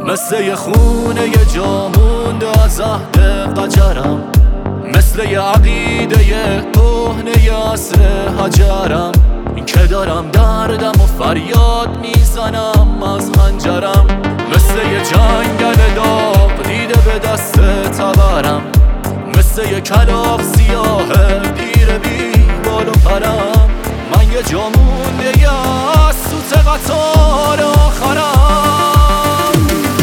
مثل یه خونه یه جا مونده از عهد قجرم، مثل یه عقیده کهنه عصر حجرم. این که دارم دردم و فریاد میزنم از خنجرم، مثل یه جنگل داغ دیده به دست تبرم، مثل یه کلاغ سیاه پیر بی بال و پرم. من یه جا مونده یه از سوت قطار آخرم.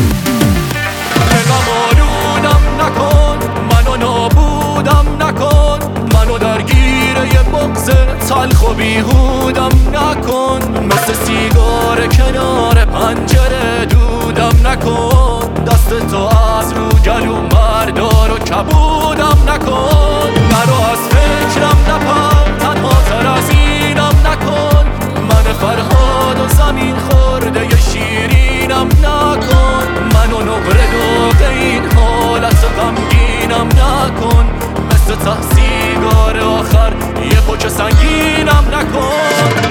دلم آلودم نکن، منو نابودم نکن، منو درگیر یه بغض تلخ و بیهودم نکن، مثل سیگار کنار پنجره دودم نکن، دست تو از رو گلو مردار و کبودم نکن. مرو از فکرم نپر، تنها تر از اینم نکن، من فرهاد و زمین خورده ی شیرینم نکن، منو نقره دوغ این حالت غمگینم نکن، مثل ته سیگار آخر یه پوچ سنگینم نکن.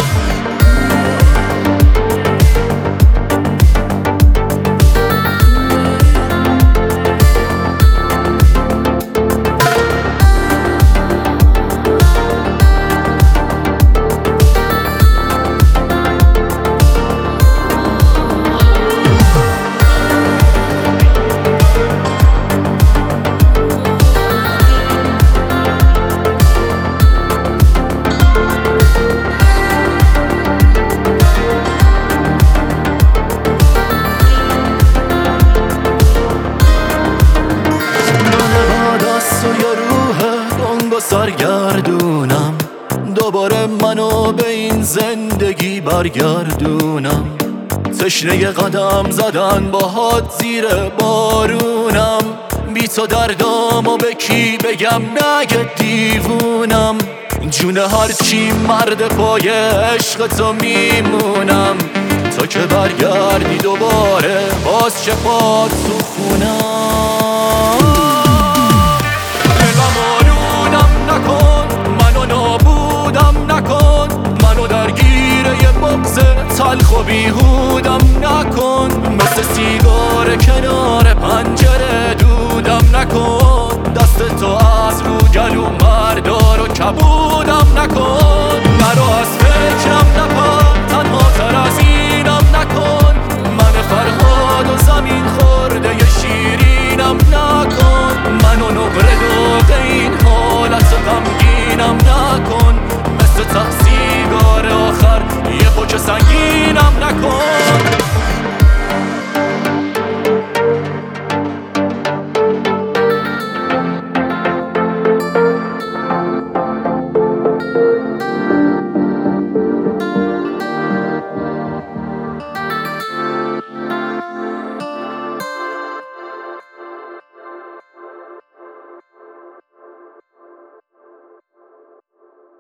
سرگردونم دوباره منو به این زندگی برگردونم، تشنه قدم زدن باهات زیر بارونم، بی تو دردام و به کی بگم نگه دیوونم، جون هرچی مرد پای عشق تو میمونم، تو که برگردی دوباره باز چه پات تو خونم. منو نابودم نکن، منو درگیر یه بغض تلخ و بیهودم نکن، مثل سیگار کنار پنجره دودم نکن، دست تو از رو گلو مردار و کبود